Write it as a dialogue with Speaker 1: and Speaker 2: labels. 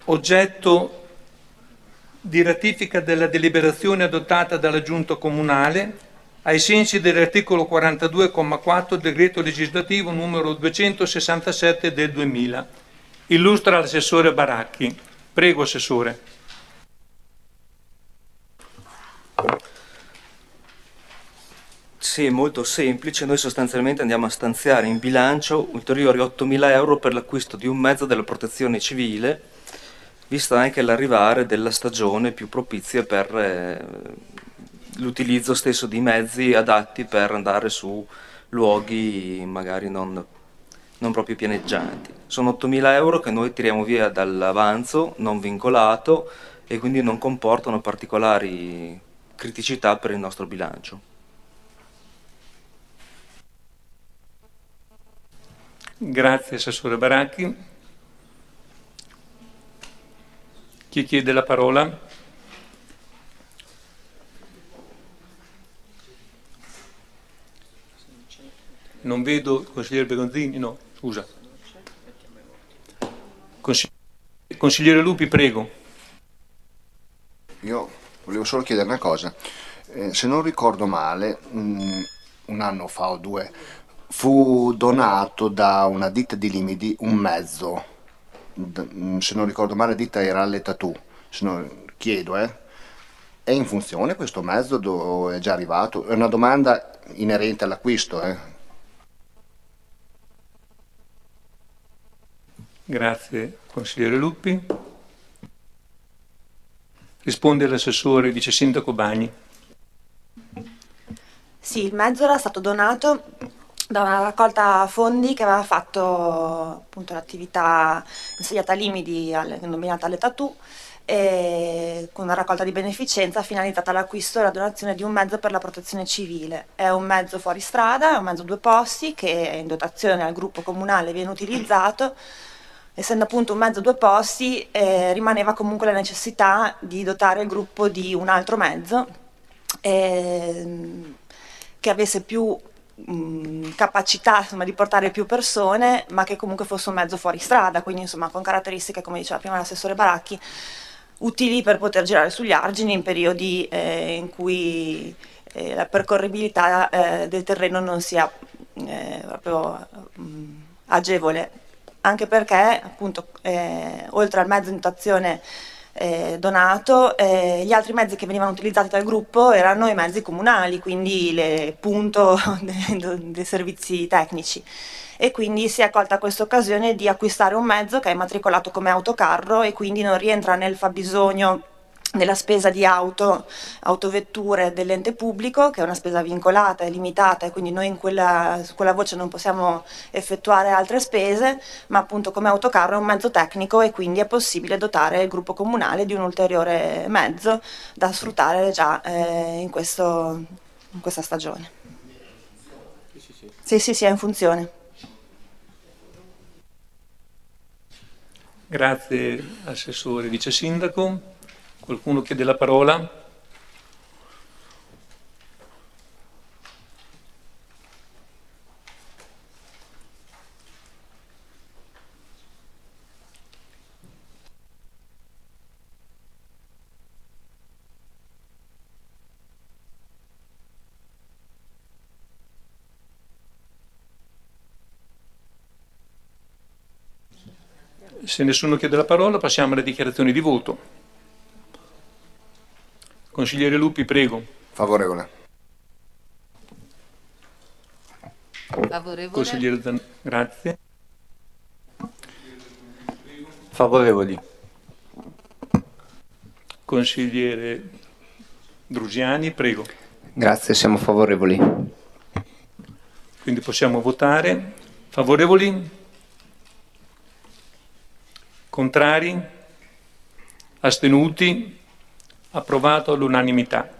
Speaker 1: oggetto di ratifica della deliberazione adottata dalla Giunta Comunale ai sensi dell'articolo 42,4 del decreto legislativo numero 267 del 2000. Illustra l'assessore Baracchi. Prego, Assessore.
Speaker 2: Sì, è molto semplice. Noi sostanzialmente andiamo a stanziare in bilancio ulteriori 8.000 euro per l'acquisto di un mezzo della protezione civile, vista anche l'arrivare della stagione più propizia per l'utilizzo stesso di mezzi adatti per andare su luoghi magari non proprio pianeggianti. Sono 8.000 euro che noi tiriamo via dall'avanzo non vincolato e quindi non comportano particolari criticità per il nostro bilancio.
Speaker 1: Grazie, Assessore Baracchi. Chi chiede la parola? Non vedo il consigliere Begonzini, no, scusa. Consigliere Lupi, prego.
Speaker 3: Io volevo solo chiedere una cosa. Se non ricordo male, un anno fa o due, fu donato da una ditta di Limidi un mezzo. Se non ricordo male, la ditta era alle Tattoo. Se non, chiedo, è in funzione questo mezzo? È già arrivato? È una domanda inerente all'acquisto,
Speaker 1: Grazie, consigliere Lupi. Risponde l'assessore vice sindaco Bagni.
Speaker 4: Sì, il mezzo era stato donato da una raccolta fondi che aveva fatto appunto l'attività insediata a Limidi, denominata alle Tattoo, con una raccolta di beneficenza finalizzata all'acquisto e alla donazione di un mezzo per la protezione civile. È un mezzo fuori strada, è un mezzo 2 posti che in dotazione al gruppo comunale viene utilizzato. Essendo appunto un mezzo 2 posti, rimaneva comunque la necessità di dotare il gruppo di un altro mezzo che avesse più capacità, insomma, di portare più persone, ma che comunque fosse un mezzo fuori strada, quindi insomma con caratteristiche, come diceva prima l'assessore Baracchi, utili per poter girare sugli argini in periodi in cui la percorribilità del terreno non sia proprio agevole, anche perché appunto oltre al mezzo in dotazione donato, gli altri mezzi che venivano utilizzati dal gruppo erano i mezzi comunali, quindi le punto dei servizi tecnici, e quindi si è colta questa occasione di acquistare un mezzo che è immatricolato come autocarro e quindi non rientra nel fabbisogno della spesa di autovetture dell'ente pubblico, che è una spesa vincolata e limitata, e quindi noi su quella voce non possiamo effettuare altre spese, ma appunto come autocarro è un mezzo tecnico e quindi è possibile dotare il gruppo comunale di un ulteriore mezzo da sfruttare già in questa stagione. Sì, è in funzione.
Speaker 1: Grazie, Assessore Vice Sindaco. Qualcuno chiede la parola? Se nessuno chiede la parola, passiamo alle dichiarazioni di voto. Consigliere Lupi, prego.
Speaker 3: Favorevole.
Speaker 5: Favorevole.
Speaker 1: Consigliere grazie.
Speaker 6: Favorevoli.
Speaker 1: Consigliere Drusiani, prego.
Speaker 6: Grazie, siamo favorevoli.
Speaker 1: Quindi possiamo votare. Favorevoli? Contrari? Astenuti? Approvato all'unanimità.